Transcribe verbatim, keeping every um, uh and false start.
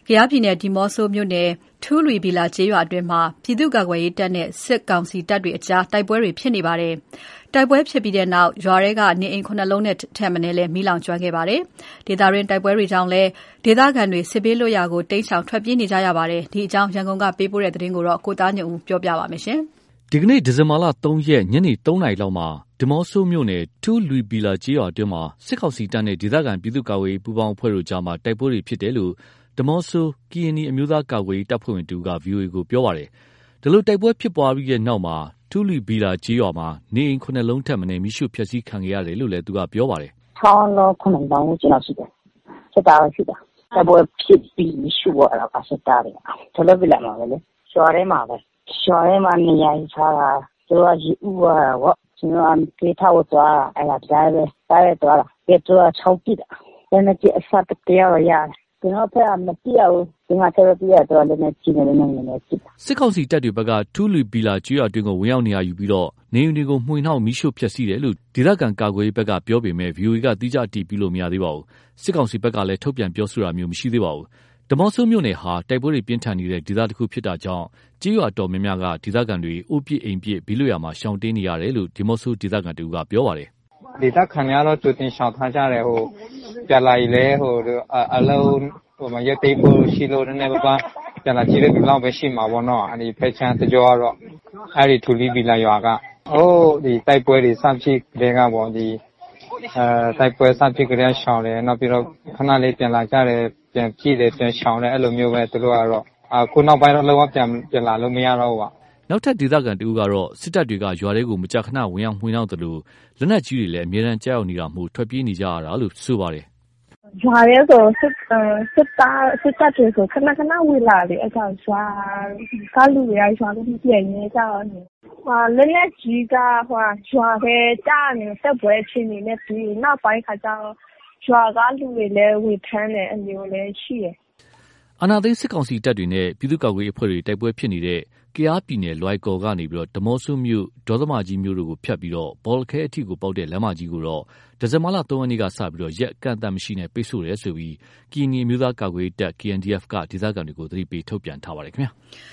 ကယားပြည်နယ်ဒီမော့ဆိုမြို့နယ်ထူးလွီဘီလာကျေးရွာအတွင်းမှာပြည်သူ့ကာကွယ်ရေးတပ်နဲ့စစ်ကောင်စီတပ်တွေအကြားတိုက်ပွဲတွေဖြစ်နေပါတယ်။တိုက်ပွဲဖြစ်ပြီးတဲ့နောက်ရွာထဲကနေအိမ်ခုနှစ်လုံးနဲ့ထက်မနည်းလည်းမိလောင်ကျွမ်းခဲ့ပါတယ်။ဒေသတွင်းတိုက်ပွဲတွေကြောင့်လည်းဒေသခံတွေစစ်ဘေးလွတ်ရာကိုတိမ်းရှောင်ထွက်ပြေးနေကြရပါတယ်။ဒီအကြောင်းရန်ကုန်ကပေးပို့တဲ့သတင်းကိုကိုသားညွန့်ဦးပြောပြပါမယ်။ဒီကနေ့ဒီဇင်ဘာလသုံးရက်ညနေသုံးနာရီလောက်မှာဒီမော့ဆိုမြို့နယ်ထူးလွီဘီလာကျေးရွာအတွင်းမှာစစ်ကောင်စီတပ်နဲ့ဒေသခံပြည်သူ့ကာကွယ်ရေးပူးပေါင်းအဖွဲ့တို့ကြားမှာတိုက်ပွဲတွေဖြစ်တယ်လို့ဒီမော့ဆိုကီယနီအမျိုးသားကာကွယ်ရေးတပ်ဖွဲ့ဝင်တူက ဗွီအိုအေကိုပြောပါတယ်။ဒီလိုတိုက်ပွဲဖြစ်ပွားပြီးတဲ့နောက်မှာထူးလွီဘီလာကျေးရွာမှာနေအိမ်ခုနှစ်လုံးထက်မနည်းမိရှုဖျက်ဆီးခံခဲ့ရတယ်လို့လည်းသူကပြောပါတယ်။ဆောင်းလုံးခုနှစ်လုံးကျွန်တော်ရှိတယ်။စစ်သားရှိတယ်။တိုက်ပွဲဖြစ်ပြီးမိရှုတော့အဲ့ဒါစစ်သားတွေ။တော်တော်ပြလာမှာပဲလေ။ရွာထဲမှာပဲ။ရွာထဲမှာနေရာထားတာသူကယူဦးရတော့ကျွန်တော်ကေထားတော့အဲ့ဒါကြားပဲကြားရတော့ပြေတော့ချောက်ပြတာ။လည်းကြည့်အဆက်တရားရရတယ်။ကျွန်တော်ဖက်ကမပြရဘူးဒီမှာဆက်ပြရတော့လည်းကြည့်နေတယ်နေနေကြည့်စစ်ကောင်စီတပ်တွေဘက်ကထူးလူပီလာကျွော်အတွင်းကိုဝင်ရောက်နေရယူပြီးတော့နေအိမ်တွေကိုမှွေနှောက်မိရှုဖျက်ဆီးတယ်လို့ဒေသခံကာကွယ်ရေးဘက်ကပြောပေမဲ့ ဗီအိုအေကတိကျတည်ပြီးလို့မရသေးပါဘူးစစ်ကောင်စီဘက်ကလည်းထုတ်ပြန်ပြောဆိုတာမျိုးမရှိသေးပါဘူးဒီမော့ဆိုမြို့နယ်ဟာတိုက်ပွဲတွေပြင်းထန်နေတဲ့ဒေသတစ်ခုဖြစ်တာကြောင့်ကြေးရွာတော်များများကဒေသခံတွေအိုးပြစ်အိမ်ပြစ်ဘီလို့ရမှာရှောင်တင်းနေရတယ်လို့ဒီမော့ဆိုဒေသခံတူကပြောပါတယ်ဒေသခံများတော့ကြိုတင်ရှောင်ထားကြတယ်ဟိုပြန်လာရင်လည်းဟိုအလုံးဟိုမရသေးဘူးရှိလို့နည်းနည်းပါးပြန်လာကြည့်တဲ့ဒီလောက်ပဲရှိမှာပေါ့နော်အဲ့ဒီဖက်ချန်တကြောကတော့အဲ့ဒီထူလီဘီလာရွာကဟိုဒီတိုက်ပွဲတွေစဖြစ်တဲ့ကပေါ့ဒီအဲတိုက်ပွဲစဖြစ်ကြတဲ့ရှောင်းတယ်နောက်ပြီးတော့ခဏလေးပြန်လာကြတယ်ပြန်ကြည့်တယ်ပြန်ရှောင်းတယ်အဲ့လိုမျိုးပဲသူတို့ကတော့အခုနောက်ပိုင်းတော့လုံးဝပြန်ပြန်လာလို့မရတော့ဘူးပါနောက်ထပ်ဒေသခံတူကတော့စစ်တပ်တွေကရွာတွေကိုမကြာခဏဝင်ရောက်မှွေနှောက်တယ်လို့လက်နက်ကြီးတွေလည်းအများအားကြောက်နေတာမှုထွက်ပြေးနေကြရတာလို့ဆိုပါတယ်ရွာရဲဆိုစစ်စစ်သားစစ်တပ်တွေဆိုခဏခဏဝင်လာတယ်အဲ့ကြောင့်ရွာကားလူတွေရွာလို့ပြည့်နေကြတော့နေဟာလက်လက်ကြီးကဟိုရွာပဲကြားနေတက်ပွဲချင်းနေနဲ့ပြီးနောက်ပိုင်းခါကျတော့ရွာကားလူတွေလည်းဝေထမ်းတယ်အမျိုးလည်းရှိရအာနာသိန်းစစ်ကောင်စီတပ်တွေနဲ့ပြည်သူ့ကာကွယ်ရေးအဖွဲ့တွေတိုက်ပွဲဖြစ်နေတဲ့ကယားပြည်နယ်လွိုင်ကော်ကနေပြီးတော့ဒီမော့ဆိုမြို့ဒေါသမကြီးမြို့တို့ကိုဖြတ်ပြီးတော့ဘောလခဲအထိကိုပေါက်တဲ့လမ်းမကြီးကိုတော့ဒီဇင်ဘာလသုံးရက်နေ့ကစပြီးတော့ရက်အကန့်အသတ်မရှိနဲ့ပိတ်ဆို့ရဲဆိုပြီးကီနီမျိုးသားကာကွယ်ရေးတပ် K N D F ကဒေသခံတွေကိုသတိပေးထုတ်ပြန်ထားပါတယ်ခင်ဗျာ